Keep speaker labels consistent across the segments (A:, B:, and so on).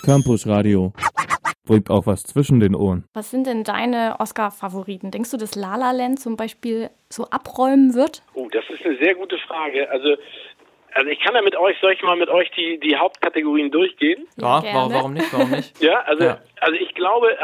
A: Campus Radio. Bringt auch was zwischen den Ohren.
B: Was sind denn deine Oscar-Favoriten? Denkst du, dass La La Land zum Beispiel so abräumen wird?
C: Oh, das ist eine sehr gute Frage. Also ich kann ja soll ich mal mit euch die Hauptkategorien durchgehen?
D: Ja, warum nicht?
C: Ja, also ich glaube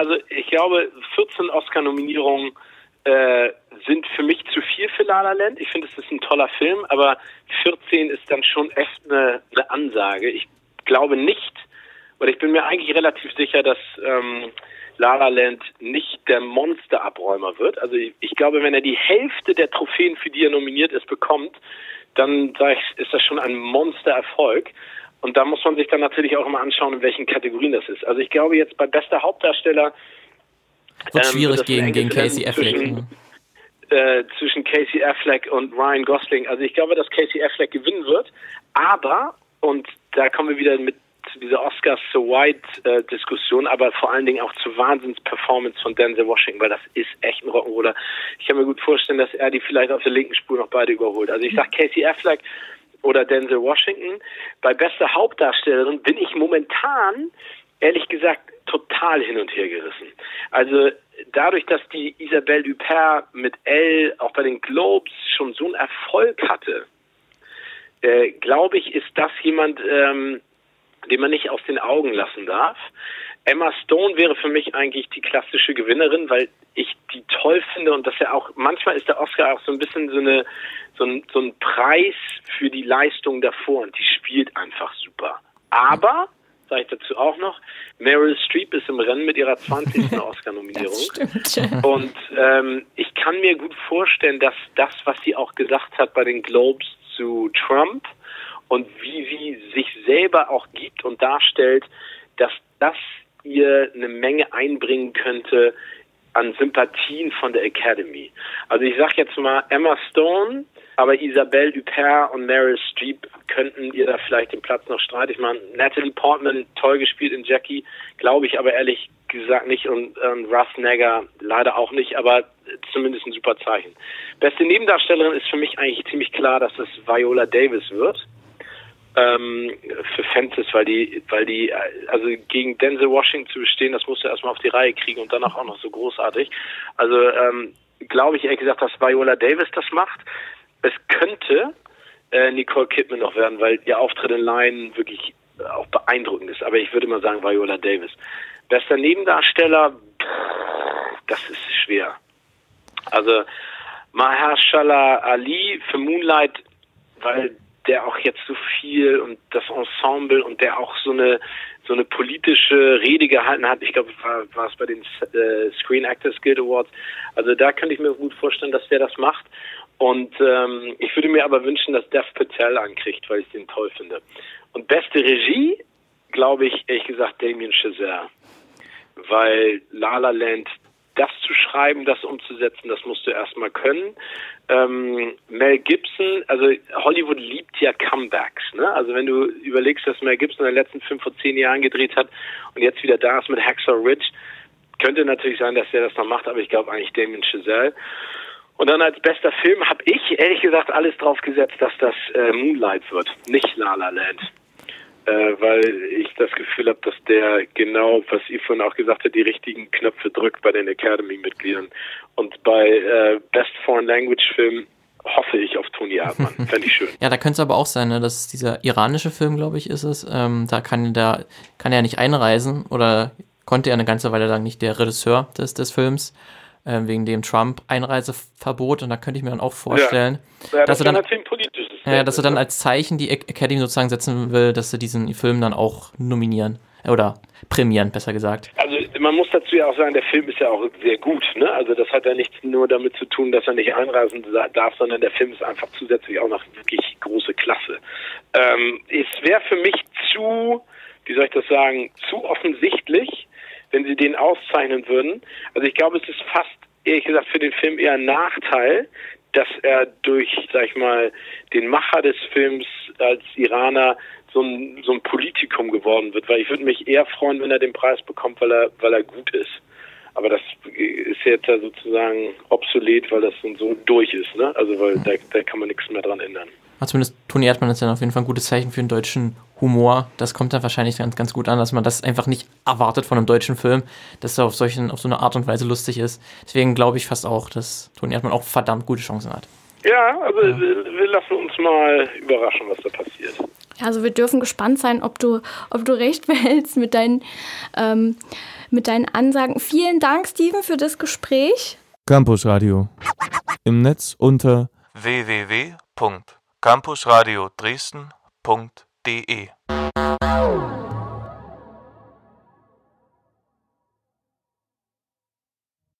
C: 14 Oscar-Nominierungen sind für mich zu viel für La La Land. Ich finde, es ist ein toller Film, aber 14 ist dann schon echt eine Ansage. Ich glaube nicht, oder ich bin mir eigentlich relativ sicher, dass La La Land nicht der Monsterabräumer wird. Also ich glaube, wenn er die Hälfte der Trophäen, für die er nominiert ist, bekommt, dann ist das schon ein Monstererfolg. Und da muss man sich dann natürlich auch immer anschauen, in welchen Kategorien das ist. Also ich glaube jetzt bei bester Hauptdarsteller
D: wird schwierig gegen Casey Affleck.
C: Zwischen Casey Affleck und Ryan Gosling. Also ich glaube, dass Casey Affleck gewinnen wird. Aber, und da kommen wir wieder zu dieser Oscars so White Diskussion, aber vor allen Dingen auch zur Wahnsinns-Performance von Denzel Washington, weil das ist echt ein Rock'n'Roller. Ich kann mir gut vorstellen, dass er die vielleicht auf der linken Spur noch beide überholt. Also ich sage Casey Affleck oder Denzel Washington. Bei bester Hauptdarstellerin bin ich momentan, ehrlich gesagt, total hin und her gerissen. Also dadurch, dass die Isabelle Huppert mit Elle auch bei den Globes schon so einen Erfolg hatte, glaube ich, ist das jemand, den man nicht aus den Augen lassen darf. Emma Stone wäre für mich eigentlich die klassische Gewinnerin, weil ich die toll finde und dass er auch, manchmal ist der Oscar auch so ein bisschen so ein Preis für die Leistung davor und die spielt einfach super. Aber, sage ich dazu auch noch, Meryl Streep ist im Rennen mit ihrer 20. Oscar-Nominierung. Und ich kann mir gut vorstellen, dass das, was sie auch gesagt hat bei den Globes zu Trump und wie sie sich selber auch gibt und darstellt, dass das ihr eine Menge einbringen könnte an Sympathien von der Academy. Also ich sage jetzt mal Emma Stone, aber Isabelle Huppert und Meryl Streep könnten ihr da vielleicht den Platz noch streitig machen. Natalie Portman, toll gespielt in Jackie, glaube ich aber ehrlich gesagt nicht und Russ Negga leider auch nicht, aber zumindest ein super Zeichen. Beste Nebendarstellerin ist für mich eigentlich ziemlich klar, dass es Viola Davis wird. Für Fences, weil die also gegen Denzel Washington zu bestehen, das musst du erstmal auf die Reihe kriegen und danach auch noch so großartig. Also glaube ich ehrlich gesagt, dass Viola Davis das macht. Es könnte Nicole Kidman noch werden, weil ihr Auftritt in Lion wirklich auch beeindruckend ist. Aber ich würde mal sagen Viola Davis. Bester Nebendarsteller, das ist schwer. Also Mahershala Ali für Moonlight, weil der auch jetzt so viel und das Ensemble und der auch so eine politische Rede gehalten hat. Ich glaube, war es bei den Screen Actors Guild Awards. Also da könnte ich mir gut vorstellen, dass der das macht. Und ich würde mir aber wünschen, dass Dev Patel ankriegt, weil ich den toll finde. Und beste Regie, glaube ich, ehrlich gesagt, Damien Chazelle. Weil La La Land, das zu schreiben, das umzusetzen, das musst du erstmal können. Mel Gibson, also Hollywood liebt ja Comebacks, ne? Also wenn du überlegst, dass Mel Gibson in den letzten 5 oder 10 Jahren gedreht hat und jetzt wieder da ist mit Hacksaw Ridge, könnte natürlich sein, dass der das noch macht, aber ich glaube eigentlich Damien Chazelle. Und dann als bester Film habe ich ehrlich gesagt alles drauf gesetzt, dass das Moonlight wird, nicht La La Land. Weil ich das Gefühl habe, dass der genau, was ihr vorhin auch gesagt habt, die richtigen Knöpfe drückt bei den Academy-Mitgliedern. Und bei Best Foreign Language Film hoffe ich auf Toni Erdmann. Fände ich schön.
D: Ja, da könnte es aber auch sein, ne, dass dieser iranische Film, glaube ich, ist es. Da kann er nicht einreisen oder konnte er eine ganze Weile lang nicht, der Regisseur des Films, wegen dem Trump-Einreiseverbot. Und da könnte ich mir dann auch vorstellen, dass er dann natürlich politisch ist. Ja, dass er dann als Zeichen die Academy sozusagen setzen will, dass sie diesen Film dann auch nominieren oder prämieren, besser gesagt.
C: Also man muss dazu ja auch sagen, der Film ist ja auch sehr gut, ne? Also das hat ja nichts nur damit zu tun, dass er nicht einreisen darf, sondern der Film ist einfach zusätzlich auch noch wirklich große Klasse. Es wäre für mich zu offensichtlich, wenn sie den auszeichnen würden. Also ich glaube, es ist fast, ehrlich gesagt, für den Film eher ein Nachteil, dass er durch, sag ich mal, den Macher des Films als Iraner so ein Politikum geworden wird, weil ich würde mich eher freuen, wenn er den Preis bekommt, weil er gut ist. Aber das ist jetzt ja sozusagen obsolet, weil das so durch ist, ne? Also weil da kann man nichts mehr dran ändern.
D: zumindest Toni Erdmann ist dann auf jeden Fall ein gutes Zeichen für den deutschen Humor. Das kommt dann wahrscheinlich ganz, ganz gut an, dass man das einfach nicht erwartet von einem deutschen Film, dass er auf so eine Art und Weise lustig ist. Deswegen glaube ich fast auch, dass Toni Erdmann auch verdammt gute Chancen hat.
C: Ja, also wir lassen uns mal überraschen, was da passiert.
B: Also wir dürfen gespannt sein, ob du recht behältst mit deinen Ansagen. Vielen Dank, Steven, für das Gespräch.
A: Campus Radio. Im Netz unter
E: www.campusradio Dresden.de